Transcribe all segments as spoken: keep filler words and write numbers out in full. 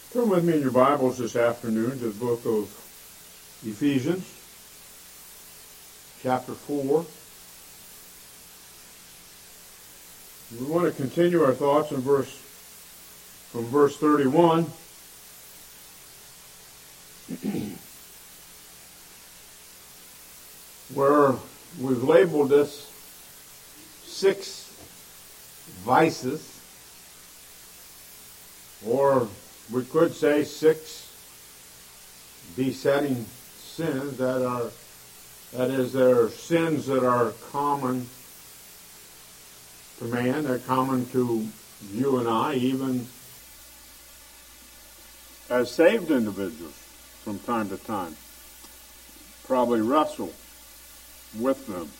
Turn with me in your Bibles this afternoon to the book of Ephesians, chapter four. We want to continue our thoughts in verse from verse thirty-one. Where we've labeled this six vices, or we could say six besetting sins that are, that is, there are sins that are common to man, they're common to you and I, even as saved individuals from time to time. Probably wrestle with them.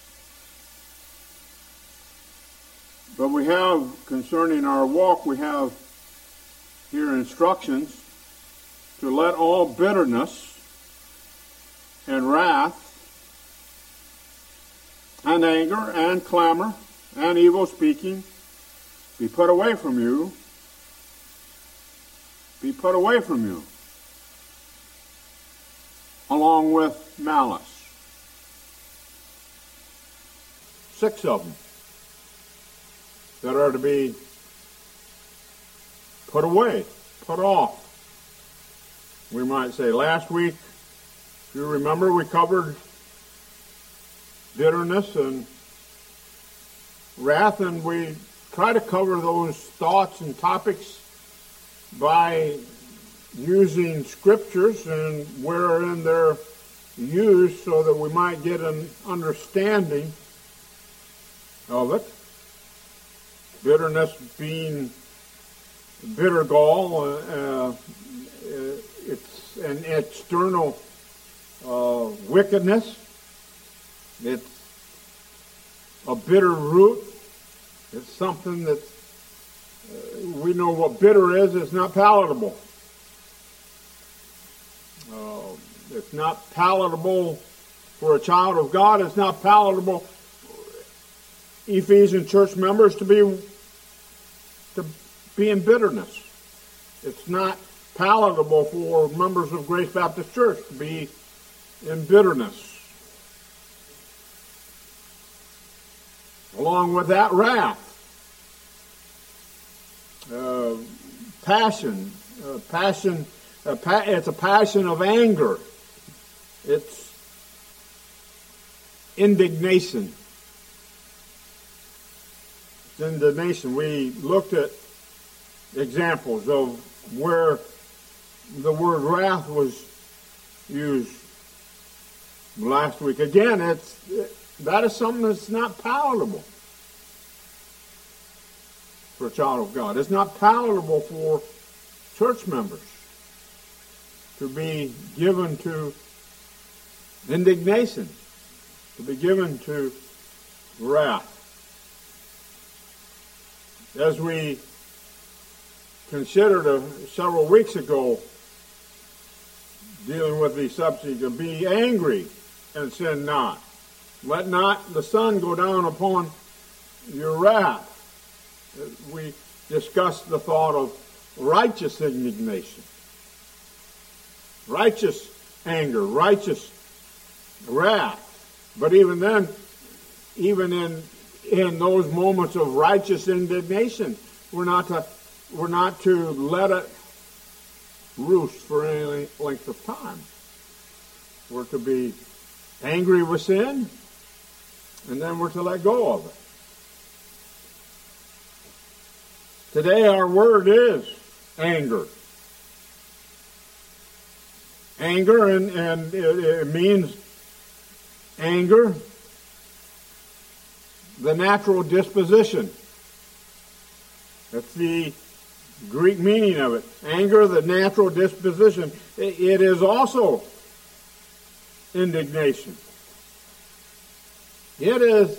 But we have, concerning our walk, we have here instructions to let all bitterness and wrath and anger and clamor and evil speaking be put away from you. Be put away from you, along with malice. Six of them that are to be put away, put off. We might say last week, if you remember, we covered bitterness and wrath, and we try to cover those thoughts and topics by using scriptures and wherein they're used so that we might get an understanding of it. Bitterness being bitter gall, uh, uh, it's an external uh, wickedness. It's a bitter root. It's something that uh, we know what bitter is. It's not palatable. Uh, it's not palatable for a child of God. It's not palatable Ephesian church members to be to be in bitterness. It's not palatable for members of Grace Baptist Church to be in bitterness. Along with that, wrath, uh, passion, uh, passion. Uh, pa- it's a passion of anger. It's indignation. It's indignation. We looked at examples of where the word wrath was used last week. Again, it's that is something that's not palatable for a child of God. It's not palatable for church members to be given to indignation, to be given to wrath. As we considered uh, several weeks ago, dealing with the subject of be angry and sin not. Let not the sun go down upon your wrath. We discussed the thought of righteous indignation, righteous anger, righteous wrath. But even then, even in in those moments of righteous indignation, we're not to we're not to let it roost for any length of time. We're to be angry with sin, and then we're to let go of it. Today our word is anger. Anger, and, and it, it means anger, the natural disposition. That's the Greek meaning of it. Anger, the natural disposition. It, it is also indignation. It is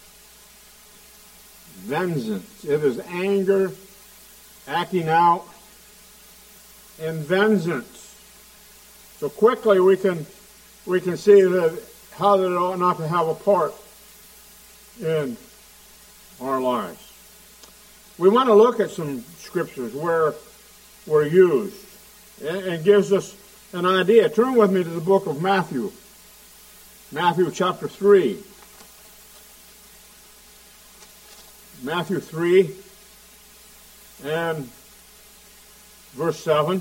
vengeance. It is anger acting out in vengeance. So quickly we can we can see that how that it ought not to have a part in our lives. We want to look at some scriptures where were used, and gives us an idea. Turn with me to the book of Matthew. Matthew chapter three. Matthew three and verse seven.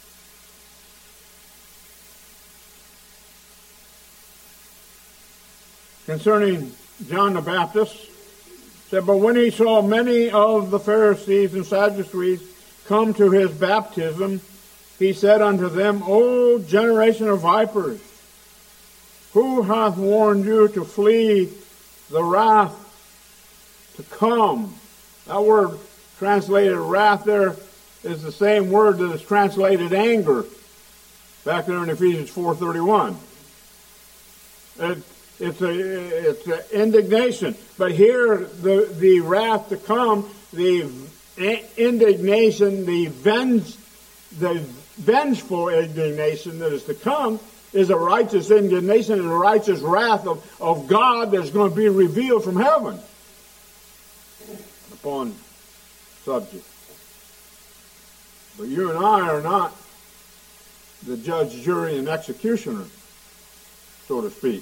Concerning John the Baptist, said, but when he saw many of the Pharisees and Sadducees come to his baptism, he said unto them, O generation of vipers, who hath warned you to flee the wrath to come? That word translated wrath there is the same word that is translated anger back there in Ephesians four thirty-one. It, it's a it's a indignation, but here the the wrath to come, the indignation, the venge, the vengeful indignation that is to come, is a righteous indignation and a righteous wrath of, of God that's going to be revealed from heaven upon subject. But you and I are not the judge, jury, and executioner, so to speak.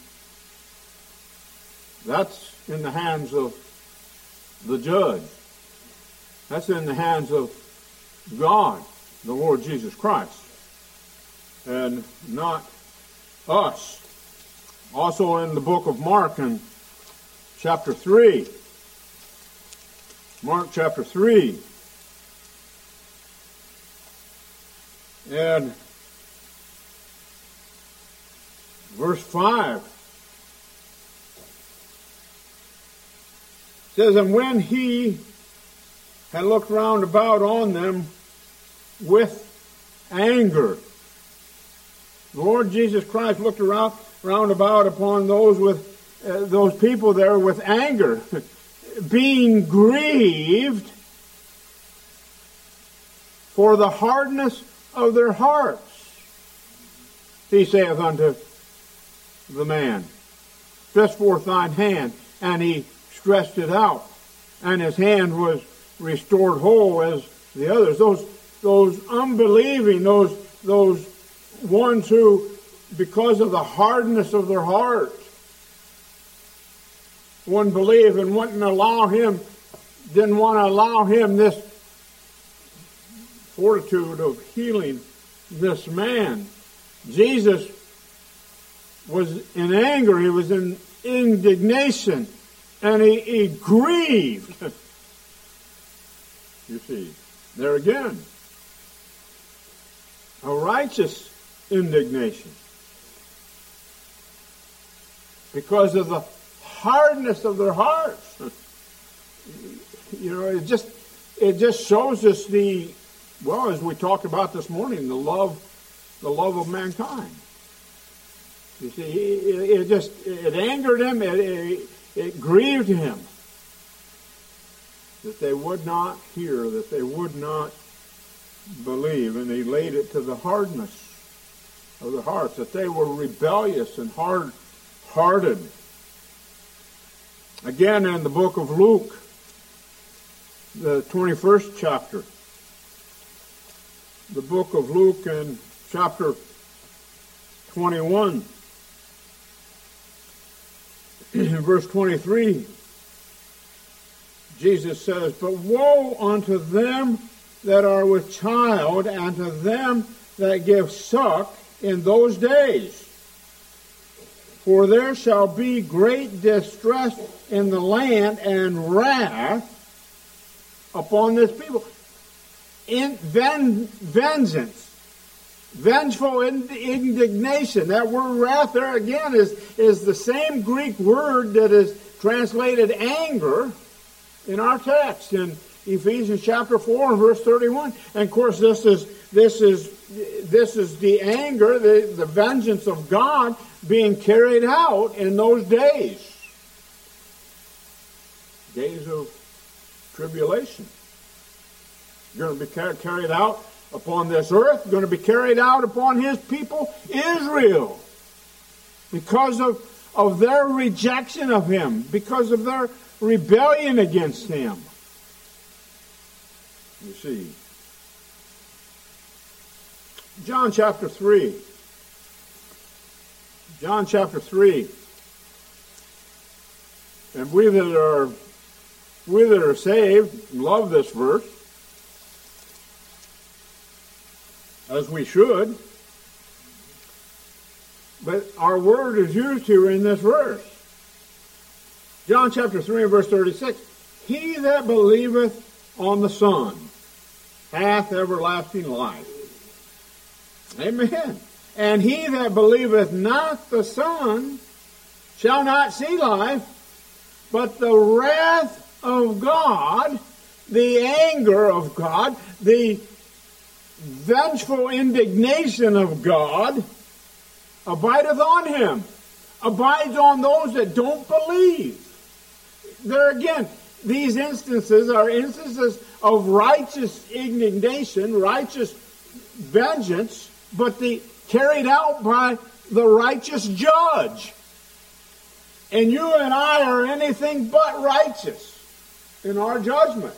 That's in the hands of the judge. That's in the hands of God, the Lord Jesus Christ, and not us. Also in the book of Mark in chapter three, Mark chapter three, and verse five, says, and when he had looked round about on them with anger. The Lord Jesus Christ looked around round about upon those with uh, those people there with anger, being grieved for the hardness of their hearts. He saith unto the man, stretch forth thine hand, and he stretched it out, and his hand was restored whole as the others. Those those unbelieving, those those ones who, because of the hardness of their heart, wouldn't believe and wouldn't allow him, didn't want to allow him this fortitude of healing this man. Jesus was in anger, he was in indignation, and he, he grieved. You see, there again, a righteous indignation because of the hardness of their hearts. You know, it just it just shows us the, well, as we talked about this morning, the love, the love of mankind. You see, it, it just it angered him, it, it, it grieved him that they would not hear, that they would not believe, and he laid it to the hardness of their hearts, that they were rebellious and hard-hearted. Again, in the book of Luke, the twenty-first chapter, the book of Luke and chapter twenty-one, in verse twenty-three, Jesus says, but woe unto them that are with child, and to them that give suck in those days. For there shall be great distress in the land, and wrath upon this people. In ven, vengeance, vengeful indignation. That word wrath there again is, is the same Greek word that is translated anger in our text in Ephesians chapter four and verse thirty-one. And of course this is this is this is the anger, the, the vengeance of God being carried out in those days. Days of tribulation. Going to be car- carried out upon this earth, going to be carried out upon his people, Israel. Because of, of their rejection of him, because of their rebellion against him. You see. John chapter three. John chapter three. And we that are we that are saved love this verse, as we should. But our word is used here in this verse. John chapter three and verse thirty-six. He that believeth on the Son hath everlasting life. Amen. And he that believeth not the Son shall not see life, but the wrath of God, the anger of God, the vengeful indignation of God abideth on him, abides on those that don't believe. There again, these instances are instances of righteous indignation, righteous vengeance, but the carried out by the righteous judge. And you and I are anything but righteous in our judgment.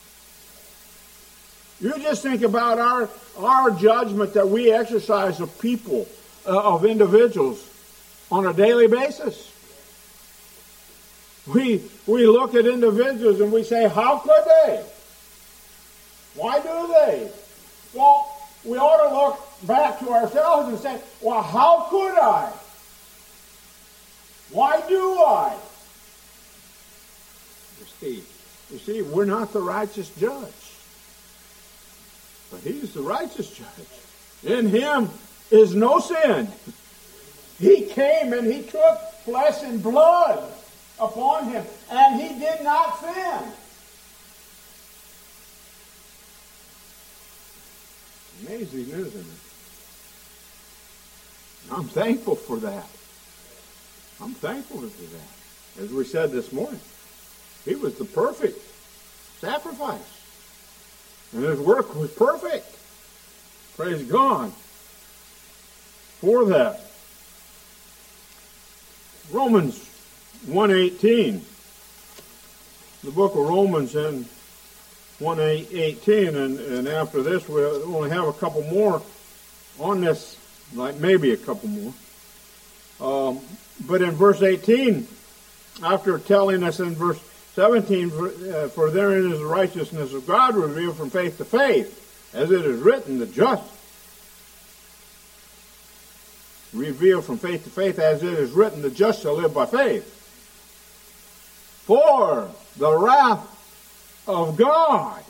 You just think about our, our judgment that we exercise of people, uh, of individuals on a daily basis. We, we look at individuals and we say, how could they? Why do they? Well, we ought to look back to ourselves and say, well, how could I? Why do I? You see, you see, we're not the righteous judge. But he's the righteous judge. In him is no sin. He came and he took flesh and blood upon him, and he did not sin. Amazing, isn't it? I'm thankful for that. I'm thankful for that. As we said this morning, he was the perfect sacrifice. And his work was perfect. Praise God for that. Romans one eighteen. The book of Romans in one eighteen, and, and after this we'll only have a couple more on this, like maybe a couple more. Um, but in verse eighteen, after telling us in verse seventeen, for, uh, for therein is the righteousness of God revealed from faith to faith, as it is written, the just revealed from faith to faith, as it is written, the just shall live by faith. For the wrath of God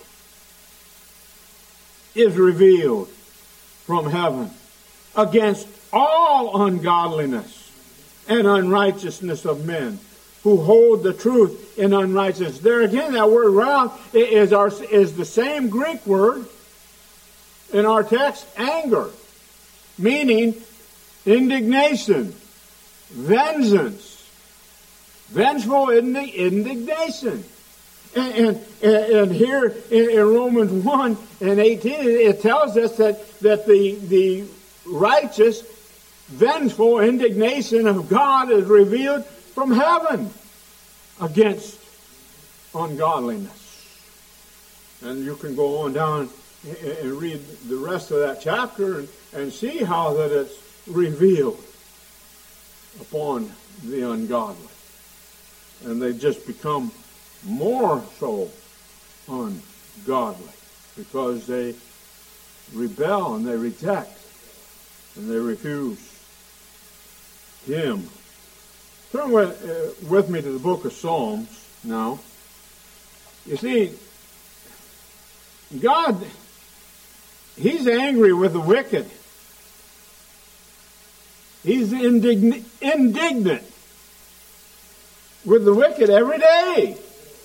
is revealed from heaven against all ungodliness and unrighteousness of men who hold the truth in unrighteousness. There again, that word wrath is, our, is the same Greek word in our text, anger, meaning indignation, vengeance, vengeful indignation. And, and, and here in, in Romans one and eighteen, it tells us that, that the, the righteous, vengeful indignation of God is revealed from heaven against ungodliness. And you can go on down and read the rest of that chapter and, and see how that it's revealed upon the ungodly. And they just become more so ungodly because they rebel and they reject and they refuse Him. Turn with, uh, with me to the book of Psalms now. You see, God, He's angry with the wicked. He's indign- indignant with the wicked every day.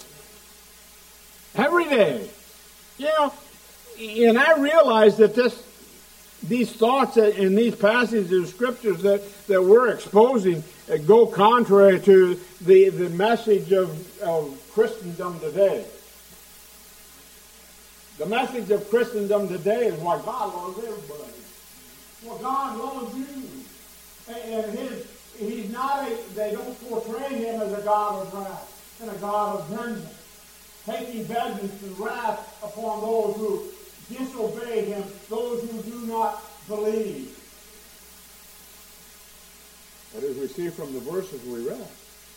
Every day. You know, and I realize that this, these thoughts in these passages of scriptures that, that we're exposing go contrary to the, the message of, of Christendom today. The message of Christendom today is why God loves everybody. Well, God loves you. And his, he's not a, they don't portray him as a God of wrath and a God of vengeance, taking vengeance and wrath upon those who disobey him, those who do not believe. But as we see from the verses we read,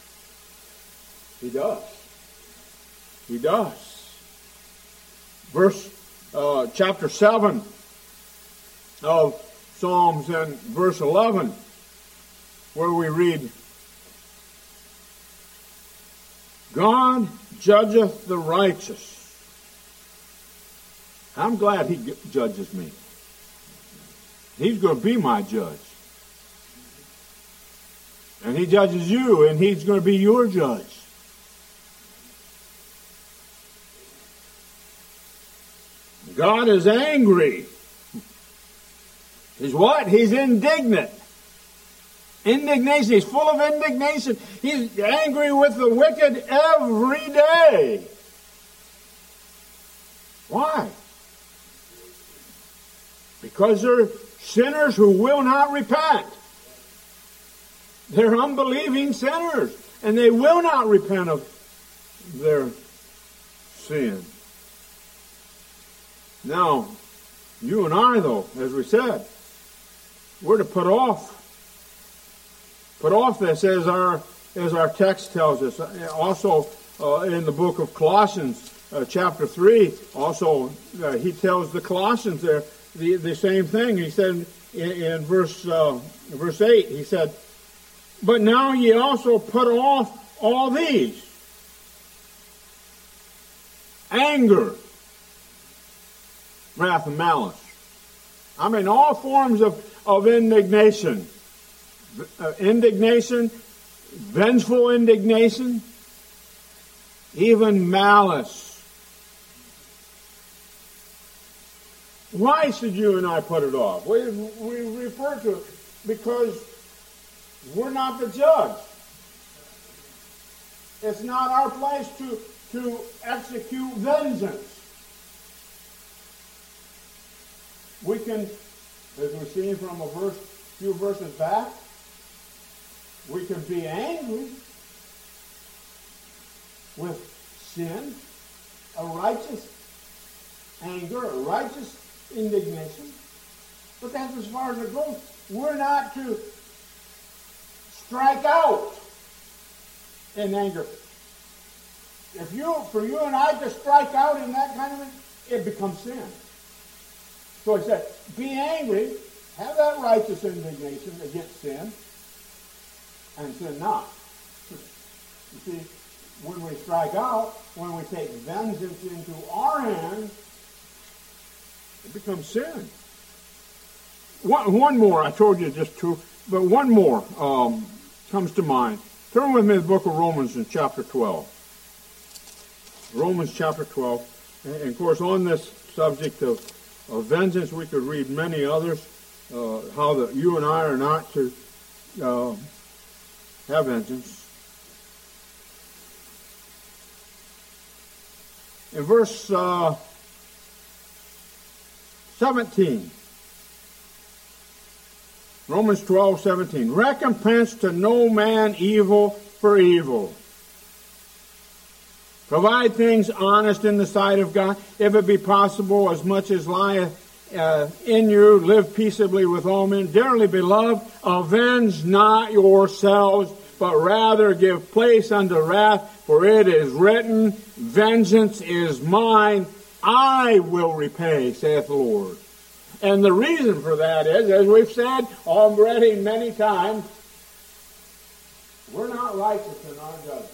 he does. He does. Verse, uh, chapter seven of Psalms and verse eleven, where we read, God judgeth the righteous. I'm glad he judges me. He's going to be my judge. And he judges you, and he's going to be your judge. God is angry. He's what? He's indignant. Indignation. He's full of indignation. He's angry with the wicked every day. Why? Because they're sinners who will not repent. They're unbelieving sinners, and they will not repent of their sin. Now, you and I, though, as we said, we're to put off, put off this, as our as our text tells us. Also, uh, in the book of Colossians, uh, chapter three, also uh, he tells the Colossians there the the same thing. He said in, in verse uh, verse eight, he said, "But now ye also put off all these: anger, wrath, and malice." I mean, all forms of, of indignation. Uh, indignation, vengeful indignation, even malice. Why should you and I put it off? We, we refer to it because we're not the judge. It's not our place to, to execute vengeance. We can, as we've seen from a verse, few verses back, we can be angry with sin, a righteous anger, a righteous indignation. But that's as far as it goes. We're not to strike out in anger. If you, for you and I to strike out in that kind of thing, it becomes sin. So he said, be angry, have that righteous indignation against sin, and sin not. You see, when we strike out, when we take vengeance into our hands, it becomes sin. One, one more, I told you just two, but one more um, comes to mind. Turn with me to the book of Romans in chapter twelve. Romans chapter twelve. And of course, on this subject of, of vengeance, we could read many others. Uh, how that you and I are not to uh, have vengeance. In verse uh, seventeen, Romans twelve, seventeen, recompense to no man evil for evil. Provide things honest in the sight of God, if it be possible, as much as lieth uh, in you, live peaceably with all men. Dearly beloved, avenge not yourselves, but rather give place unto wrath, for it is written, vengeance is mine, I will repay, saith the Lord. And the reason for that is, as we've said already many times, we're not righteous in our judgment.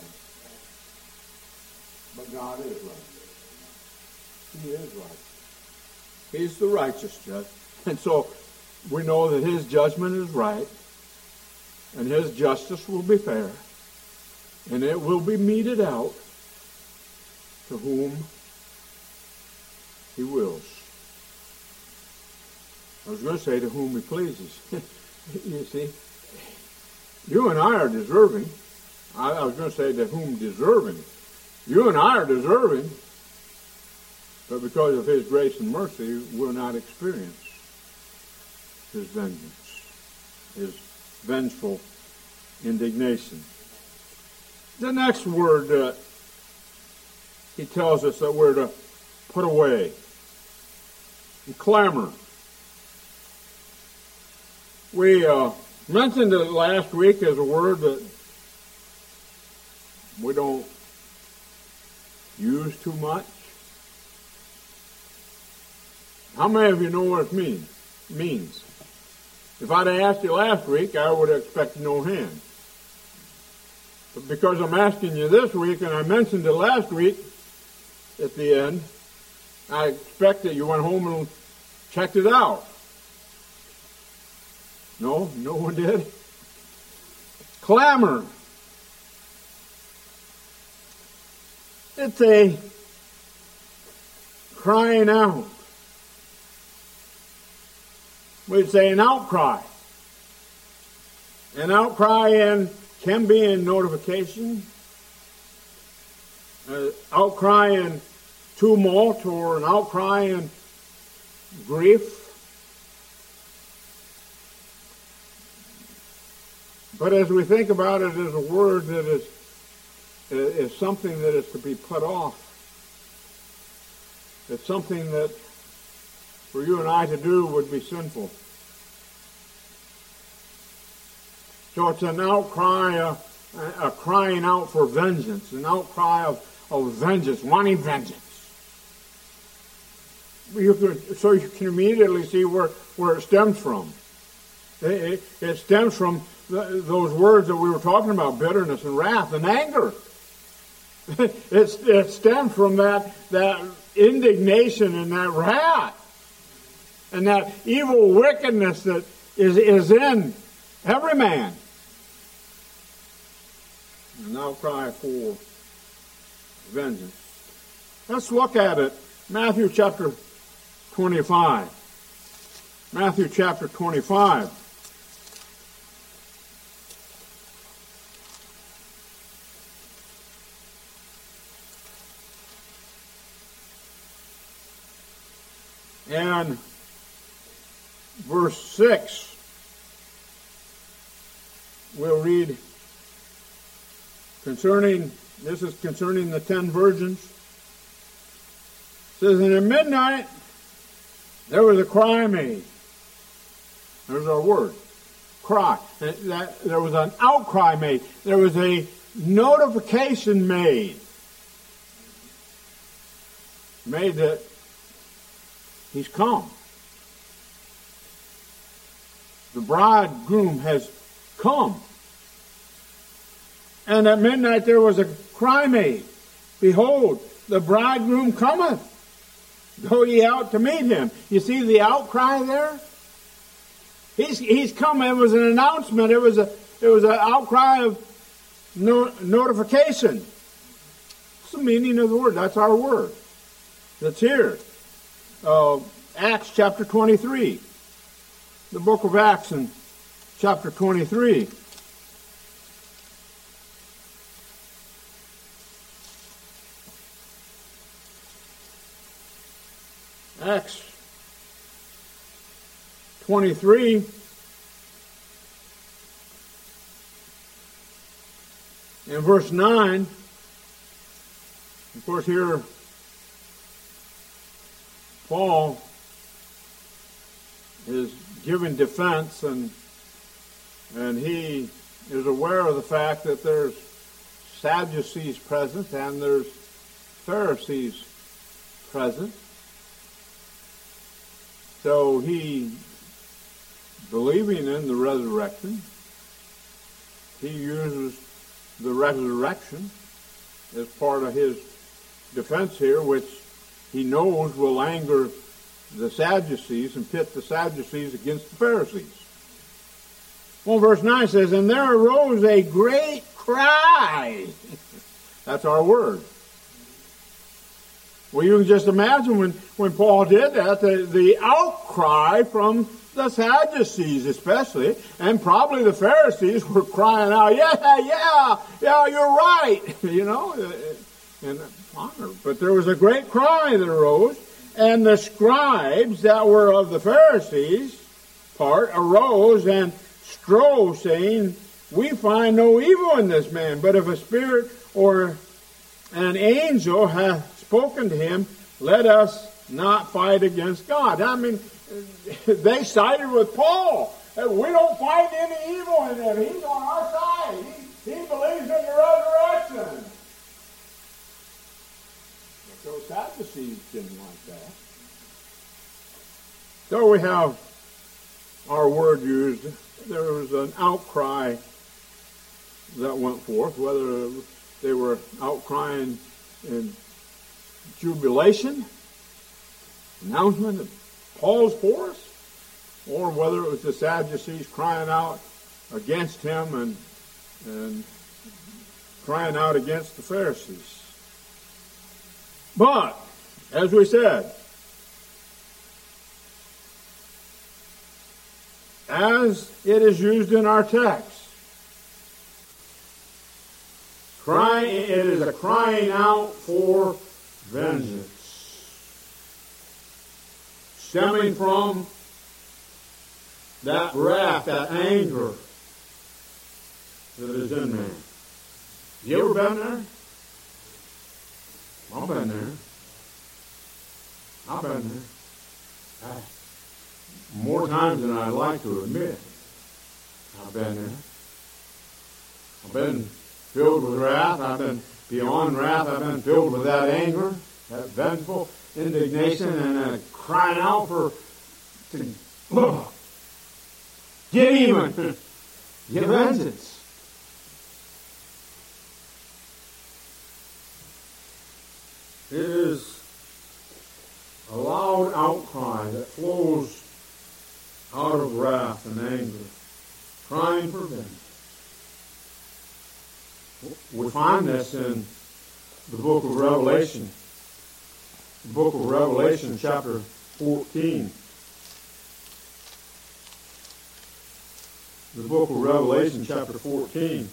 But God is righteous. He is righteous. He's the righteous judge. And so we know that his judgment is right, and his justice will be fair, and it will be meted out to whom he wills. I was going to say to whom he pleases. You see, you and I are deserving. I, I was going to say to whom deserving. You and I are deserving, but because of his grace and mercy, we'll not experience his vengeance, his vengeful indignation. The next word uh, he tells us that we're to put away. And clamor. We uh, mentioned it last week as a word that we don't use too much. How many of you know what it means? means? If I'd asked you last week, I would have expected no hand. But because I'm asking you this week, and I mentioned it last week at the end, I expect that you went home and checked it out. No? No one did? Clamor. It's a crying out. We'd say an outcry. An outcry in, can be in notification, an outcry in tumult, or an outcry in grief. But as we think about it as a word that is, is something that is to be put off, it's something that for you and I to do would be sinful. So it's an outcry, a, a crying out for vengeance, an outcry of, of vengeance, wanting vengeance. You can, so you can immediately see where, where it stems from. It, it, it stems from the, those words that we were talking about, bitterness and wrath and anger. it, it stems from that, that indignation and that wrath and that evil wickedness that is, is in every man. An outcry for vengeance. Let's look at it. Matthew chapter twenty-five. Matthew chapter twenty-five. And verse six, we'll read concerning, this is concerning the ten virgins. It says, and at midnight there was a cry made. There's our word. Cry. That, there was an outcry made. There was a notification made. Made that he's come. The bridegroom has come. And at midnight there was a cry made. Behold, the bridegroom cometh. Go ye out to meet him. You see the outcry there? He's he's come. It was an announcement. It was a it was an outcry of no, notification. What's the meaning of the word? That's our word. That's here. Uh, Acts chapter twenty-three. The book of Acts in chapter twenty-three. Acts twenty-three. In verse nine, of course here Paul is giving defense, and and he is aware of the fact that there's Sadducees present and there's Pharisees present. So he, believing in the resurrection, he uses the resurrection as part of his defense here, which he knows will anger the Sadducees and pit the Sadducees against the Pharisees. Well, verse nine says, and there arose a great cry. That's our word. Well, you can just imagine when, when Paul did that, the, the outcry from the Sadducees especially, and probably the Pharisees were crying out, yeah, yeah, yeah, you're right, you know, in honor. But there was a great cry that arose, and the scribes that were of the Pharisees part arose and strove, saying, we find no evil in this man, but if a spirit or an angel hath spoken to him, let us not fight against God. I mean, they sided with Paul. Hey, we don't find any evil in him. He's on our side. He, he believes in the resurrection. But those Sadducees didn't like that. So we have our word used. There was an outcry that went forth, whether they were outcrying in jubilation, announcement that Paul's for us, or whether it was the Sadducees crying out against him and, and crying out against the Pharisees. But, as we said, as it is used in our text, crying, it is a crying out for vengeance, stemming from that wrath, that anger that is in man. You ever been there? I've been there. I've been there. I, more times than I'd like to admit. I've been there. I've been filled with wrath. I've been beyond wrath. I've been filled with that anger, that vengeful indignation, and uh, crying out for to oh, get even, get vengeance. It is a loud outcry that flows out of wrath and anger, crying for vengeance. We find this in the book of Revelation. The book of Revelation, chapter fourteen. The book of Revelation, chapter fourteen.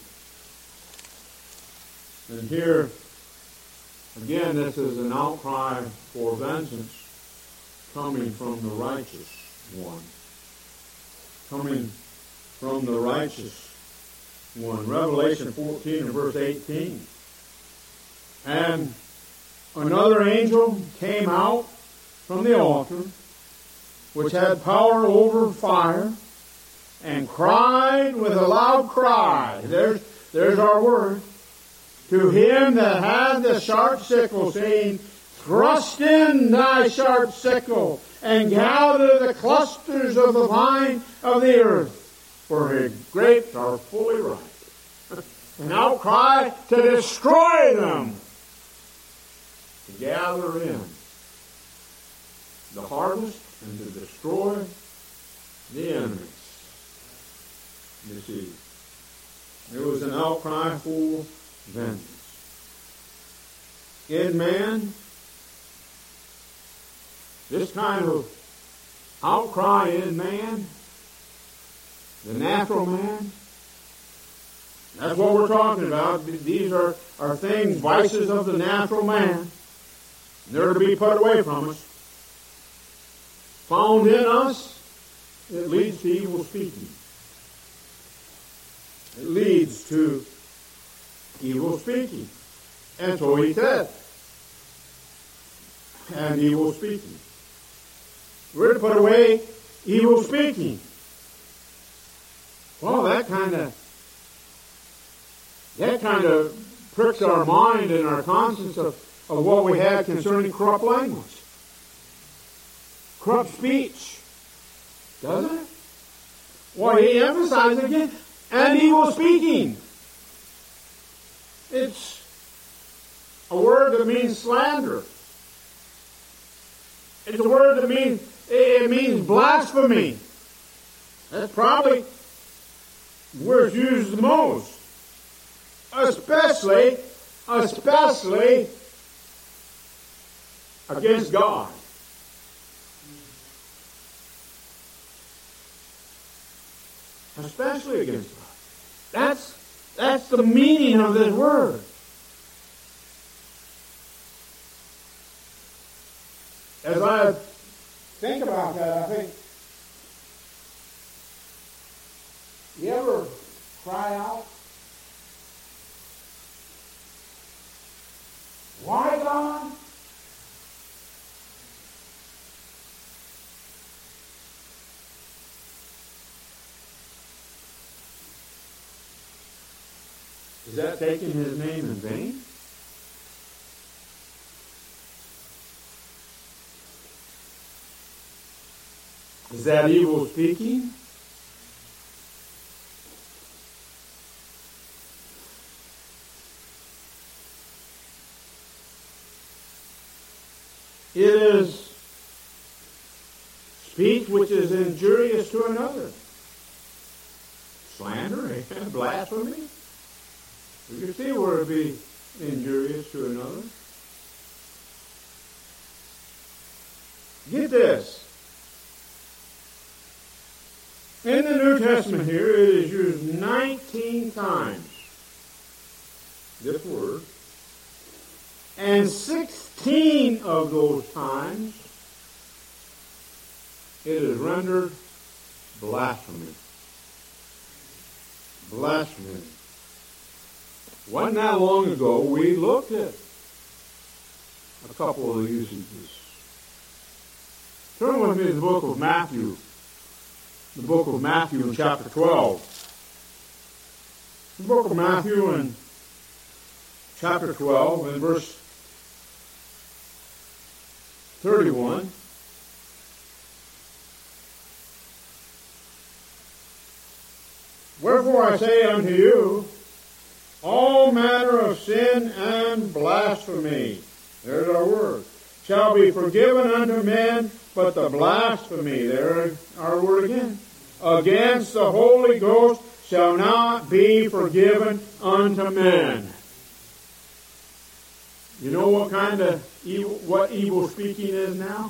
And here, again, this is an outcry for vengeance coming from the righteous one. Coming from the righteous one. Revelation fourteen and verse eighteen. And another angel came out from the altar, which had power over fire, and cried with a loud cry. There's, there's our word. To him that had the sharp sickle, saying, thrust in thy sharp sickle, and gather the clusters of the vine of the earth, for her grapes are fully ripe. An outcry to destroy them, to gather in the harvest and to destroy the enemies. You see, there was an outcry for vengeance. In man, this kind of outcry in man, the natural man, that's what we're talking about. These are, are things, vices of the natural man. They're to be put away from us. Found in us, it leads to evil speaking. It leads to evil speaking. And so he said, and evil speaking. We're to put away evil speaking. Well, that kind of that kind of pricks our mind and our conscience of, of what we had concerning corrupt language. Corrupt speech. Doesn't it? Well, he emphasized again, and evil speaking. It's a word that means slander. It's a word that means, it means blasphemy. That's probably where it's used the most. Especially, especially against God. Especially against God. That's, that's the meaning of this word. As I think about that, I think, you ever cry out, why God? Is that taking his name in vain? Is that evil speaking? It is speech which is injurious to another. Slander and blasphemy. You can see where it would be injurious to another. Get this. In the New Testament here, it is used nineteen times, this word. And sixteen of those times, it is rendered blasphemy. Blasphemy. Wasn't that long ago we looked at a couple of usages. Turn with me to the book of Matthew. The book of Matthew in chapter twelve. The book of Matthew in chapter twelve and verse thirty-one. Wherefore I say unto you, all manner of sin and blasphemy, there's our word, shall be forgiven unto men, but the blasphemy, there's our word again, against the Holy Ghost shall not be forgiven unto men. You know what kind of evil, what evil speaking is now?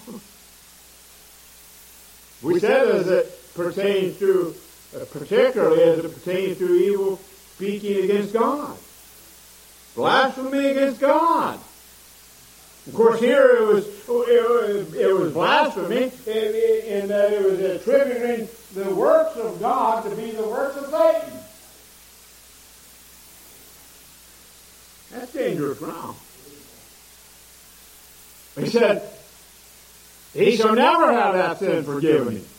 We said as it pertains to, uh, particularly as it pertains to evil speaking against God. Blasphemy against God. Of course, here it was it was, it was blasphemy in that it was attributing the works of God to be the works of Satan. That's dangerous ground. He said, he shall never have that sin forgiven him.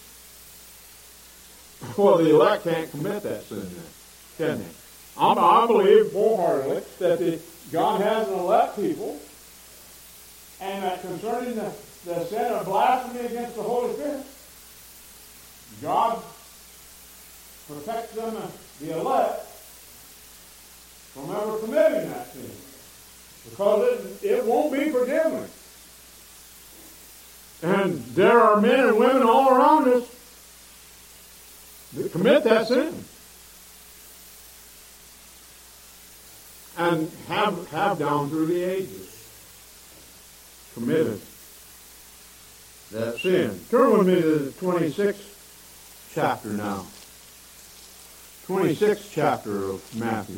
Well, the elect can't commit that sin then, can they? I believe wholeheartedly that the, God has an elect people, and that concerning the, the sin of blasphemy against the Holy Spirit, God protects them, the elect, from ever committing that sin. Because it, it won't be forgiven. And there are men and women all around us that commit that sin. And have, have down through the ages committed that sin. Turn with me to the twenty-sixth chapter now. twenty-sixth chapter of Matthew.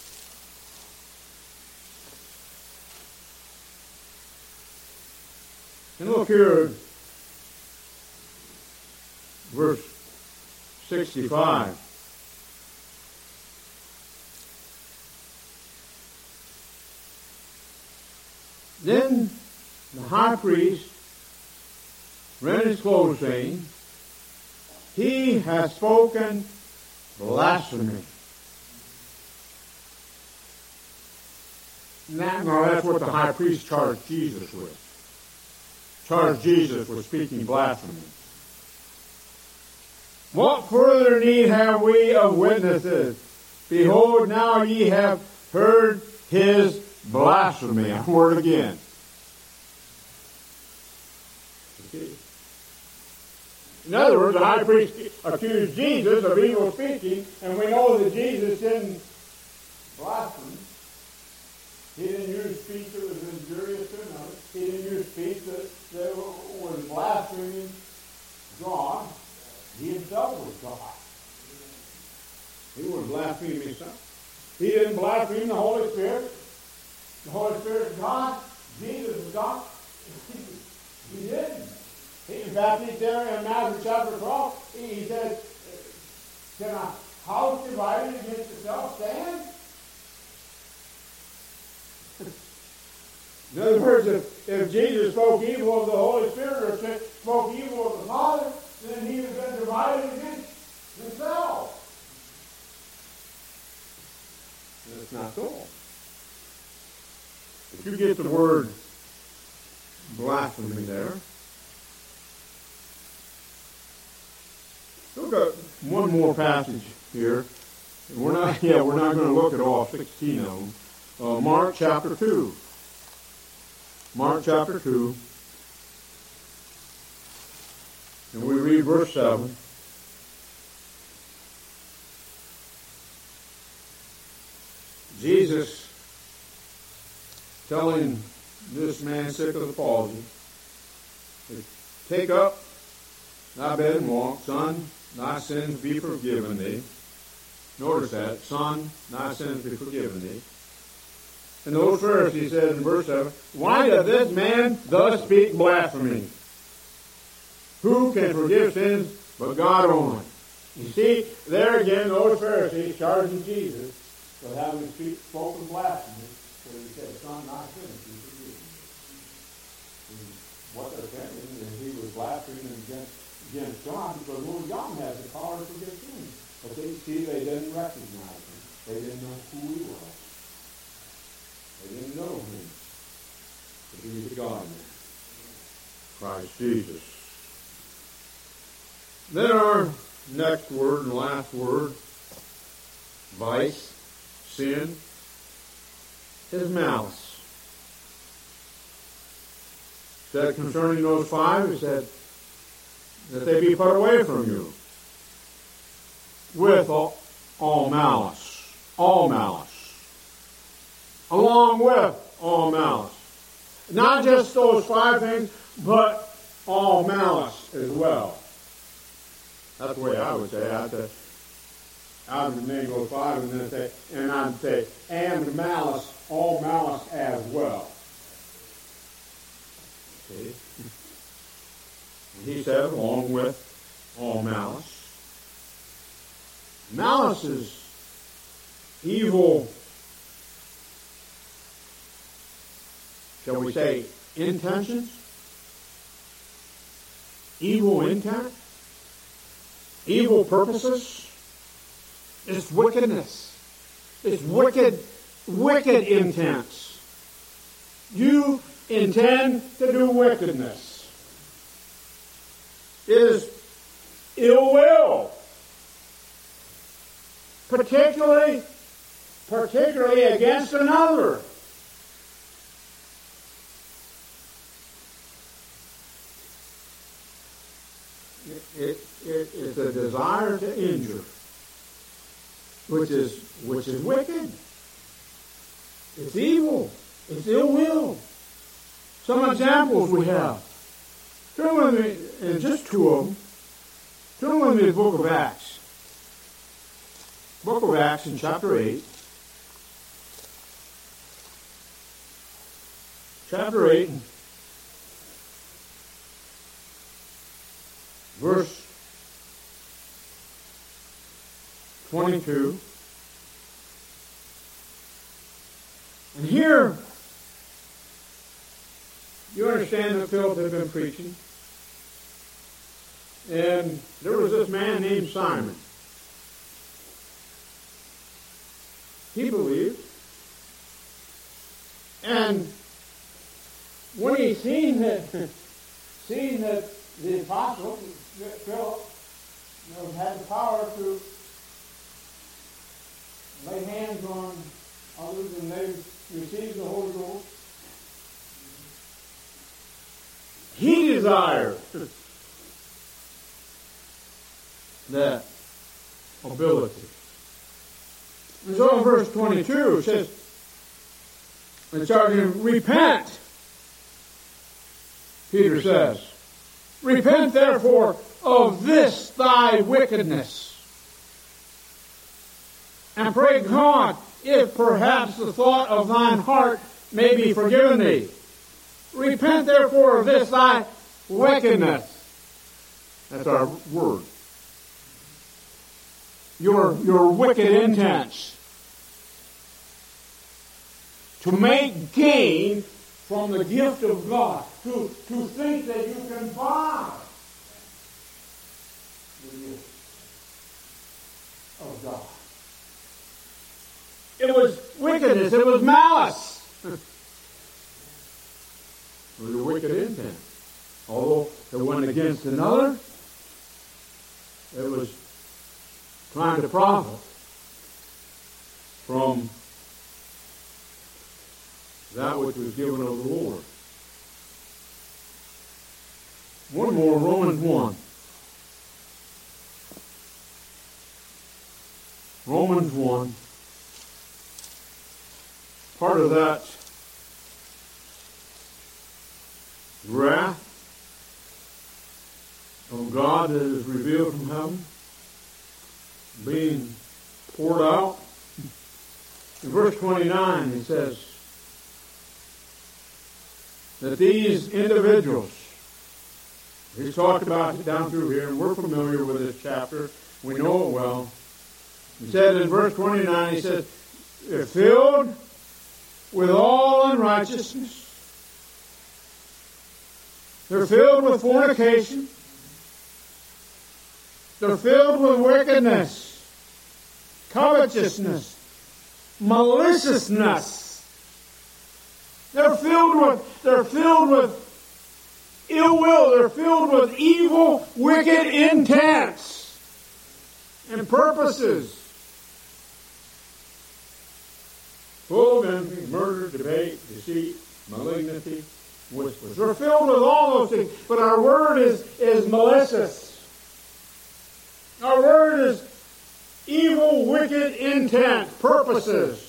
And look here at verse sixty-five. Then the high priest rent his clothes, saying, He has spoken blasphemy. Now, now that's what the high priest charged Jesus with. Charged Jesus with speaking blasphemy. What further need have we of witnesses? Behold, now ye have heard his blasphemy. I've heard it again. In other words, the high priest accused Jesus of evil speaking, and we know that Jesus didn't blaspheme. He didn't use speech that was injurious to another. He didn't use speech that, that was blaspheming God. He himself was God. He was blaspheming himself. He didn't blaspheme the Holy Spirit. The Holy Spirit is God. Jesus is God. He didn't. He, in fact, he said in Matthew chapter twelve, he, he said, can a house divided against itself stand? In other words, if, if Jesus spoke evil of the Holy Spirit or spoke evil of the Father, then he would have been divided against himself. It's not so. If you get the word blasphemy there, look at one more passage here. We're not, yeah, we're not going to look at all sixteen of them. Uh, Mark chapter two. Mark chapter two. And we read verse seven. Jesus telling this man sick of the palsy, take up thy bed and walk, son, thy sins be forgiven thee. Notice that, son, thy sins be forgiven thee. And those Pharisees said in verse seven, why does this man thus speak blasphemy? Who can forgive sins but God only? You see, there again, those Pharisees charging Jesus with having speak, spoken blasphemy, so he said, son, thy sins be forgiven. And what they're saying is he was blaspheming against, against God because only God has the power to forgive sins. But they see they didn't recognize him. They didn't know who he was. They didn't know him. But he was a God-man. Christ Jesus. Then our next word and last word, vice, sin, is malice. Said concerning those five, he said that they be put away from you with all, all malice. All malice. Along with all malice. Not just those five things, but all malice as well. That's the way I would say. I'd say, I would name those five and then say, and I'd say, and malice, all malice as well. See? And he said, along with all malice. Malice is evil, shall we say, intentions? Evil intent? Evil purposes? It's wickedness. It's wicked, wicked intents. You intend to do wickedness. It is ill will. Particularly, particularly against another. It, it, it's a desire to injure, which is which is wicked. It's evil. It's ill will. Some examples we have. Turn with me, and just two of them. Turn with me to the book of Acts. Book of Acts in chapter eight. Chapter eight. Verse twenty-two. And here, you understand that Philip had been preaching. And there was this man named Simon. He believed. And when he seen that, seen that the apostle, Philip, you know, had the power to lay hands on others and they received the Holy Ghost, he desired that ability. And so in verse twenty-two it says, and starting to repent, Peter says, repent therefore of this thy wickedness, and pray God, if perhaps the thought of thine heart may be forgiven thee. Repent therefore of this thy wickedness. That's our word. Your, your wicked intents. To make gain from the gift of God. To, to think that you can buy the gift of God. It was wickedness. It was malice. It was a wicked intent. Although it went against another, it was trying to profit from that which was given of the Lord. One more, Romans one. Romans one. Part of that wrath of God that is revealed from heaven being poured out. In verse twenty-nine, he says that these individuals, he's talked about it down through here, and we're familiar with this chapter. We know it well. He said in verse twenty-nine, he says, they're filled with all unrighteousness. They're filled with fornication. They're filled with wickedness, covetousness, maliciousness. They're filled with, they're filled with ill will. They're filled with evil, wicked intents and purposes. Full of envy, murder, debate, deceit, malignity, whispers. They're filled with all those things. But our word is, is malicious. Our word is evil, wicked intent, purposes.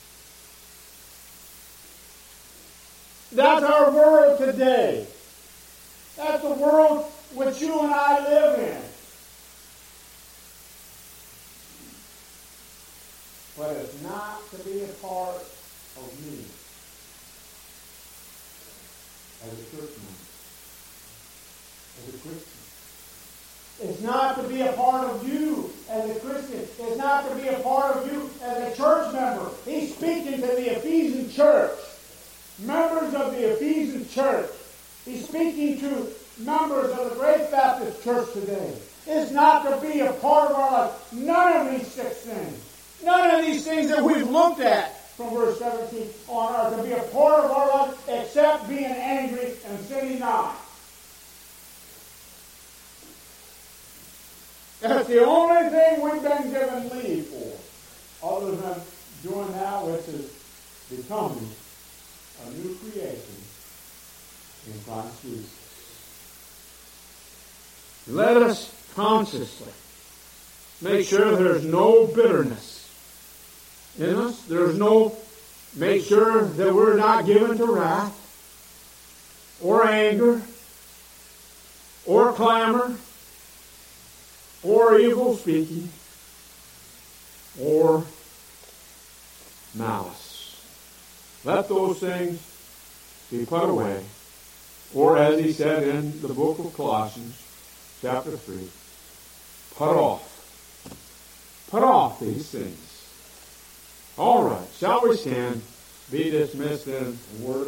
That's our world today. That's the world which you and I live in. But it's not to be a part of me as a church member, as a Christian. It's not to be a part of you as a Christian. It's not to be a part of you as a church member. He's speaking to the Ephesian church, members of the Ephesian church. He's speaking to members of the Grace Baptist Church today. It's not to be a part of our life. None of these six things. None of these things that we've looked at from verse seventeen on are to be a part of our life except being angry and sinning not. That's the only thing we've been given leave for, other than doing that which is becoming a new creation in Christ Jesus. Let us consciously make sure there's no bitterness in us. There's no, make sure that we're not given to wrath, or anger, or clamor, or evil speaking, or malice. Let those things be put away. Or as he said in the book of Colossians, chapter three, put off. Put off these things. All right, shall we stand? Be dismissed in the word.